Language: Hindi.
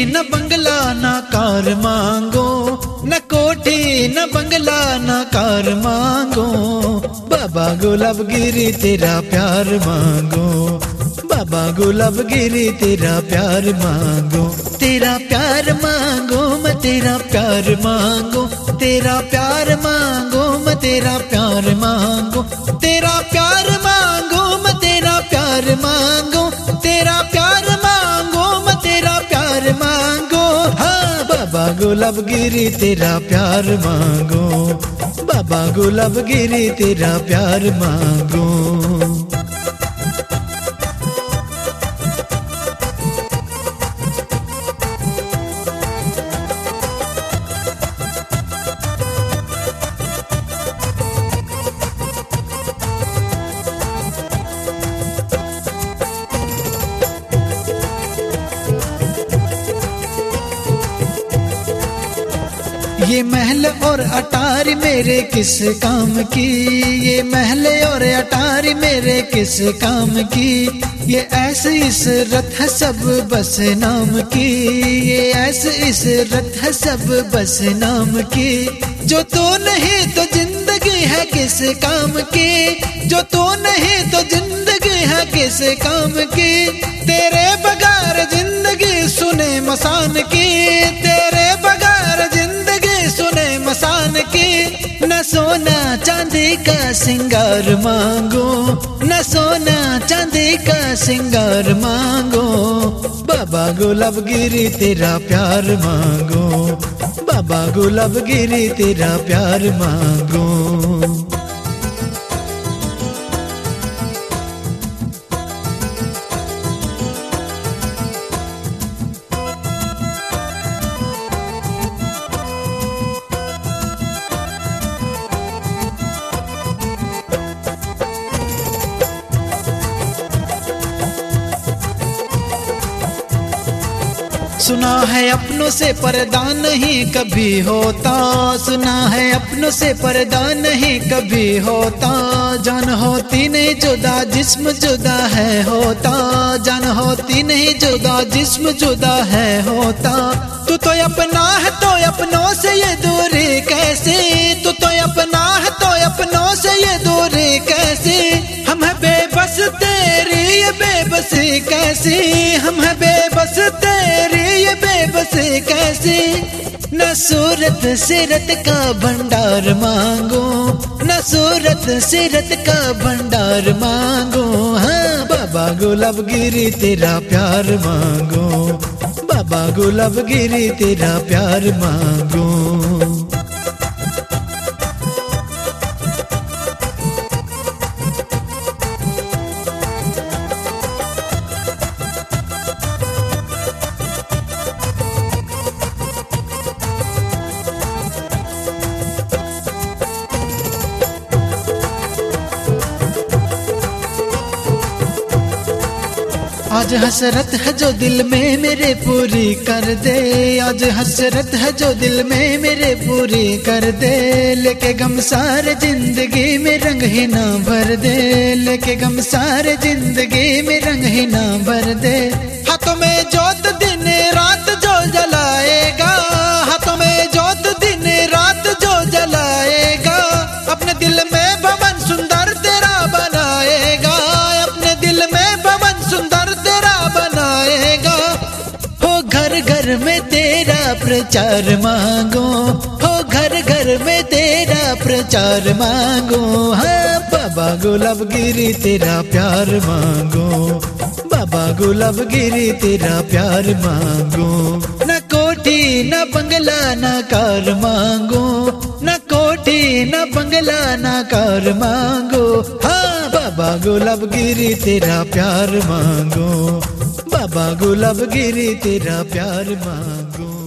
न बंगला न कार मांगो, न कोठी न बंगला न कार मांगो, बाबा गुलाब गिरी तेरा प्यार मांगो, बाबा गुलाब गिरी तेरा प्यार मांगो, तेरा प्यार मांगो मैं तेरा प्यार मांगो, तेरा प्यार मांगो मैं तेरा प्यार मांगो, तेरा प्यार मांगो मैं तेरा प्यार मांगो, तेरा प्यार मांगो मैं तेरा प्यार मांगो। हाँ बाबा गुलाब गिरी तेरा प्यार मांगो, बाबा गुलाब गिरी तेरा प्यार मांगो। ये महल और अटारी मेरे किस काम की, ये महल और अटारी मेरे किस काम की, ये ऐसी इसरत है सब बस नाम की, ये ऐसी इसरत है सब बस नाम की, जो तो नहीं तो जिंदगी है किस काम की, जो तो नहीं तो जिंदगी है किस काम की, तेरे बगैर जिंदगी सुने मसान की, तेरे बगैर जिंदगी सुने मसान की। न सोना चांदी का सिंगार मांगो, न सोना चांदी का सिंगार मांगो, बाबा गुलाब गिरी तेरा प्यार मांगो, बाबा गुलाब गिरी तेरा प्यार मांगो। सुना है अपनों से पर्दा नहीं कभी होता, सुना है अपनों से पर्दा नहीं कभी होता, जान होती नहीं जुदा जिस्म जुदा है होता, जान होती नहीं जुदा जिस्म जुदा है होता, तू तो अपना है तो अपनों से ये दूरी कैसे, तू तो अपना है तो अपनों से ये दूरी कैसे, हम है बेबस तेरी ये बेबसी कैसी, हम है बेबस तेरी ये बेबसी कैसी। न सूरत सिरत का भंडार मांगो, न सूरत सिरत का भंडार मांगो, हाँ बाबा गुलाब गिरी तेरा प्यार मांगो, बाबा गुलाब गिरी तेरा प्यार मांगो। आज हसरत है जो दिल में मेरे पूरी कर दे, आज हसरत है जो दिल में मेरे पूरी कर दे, लेके गम सारे जिंदगी में रंग ही ना भर दे, लेके गम सारे जिंदगी में रंग ही ना भर दे। हाथों में जोत दिन रात जो जलाएगा, हाथों में जोत दिन रात जो जलाएगा, अपने दिल में भवन सुंदर तेरा बनाएगा, अपने दिल में भवन सुंदर तेरा बनाएगा। हो घर घर में तेरा प्रचार मांगो, हो घर घर में तेरा प्रचार मांगो, हाँ बाबा गुलाब गिरी तेरा प्यार मांगो, बाबा गुलाब गिरी तेरा प्यार मांगो। न कोठी न बंगला न कार मांगो, न कोठी न बंगला न कार मांगो, हाँ बाबा गुलाब गिरी तेरा प्यार मांगो, बाबा गुलाब गिरी तेरा प्यार मांगो।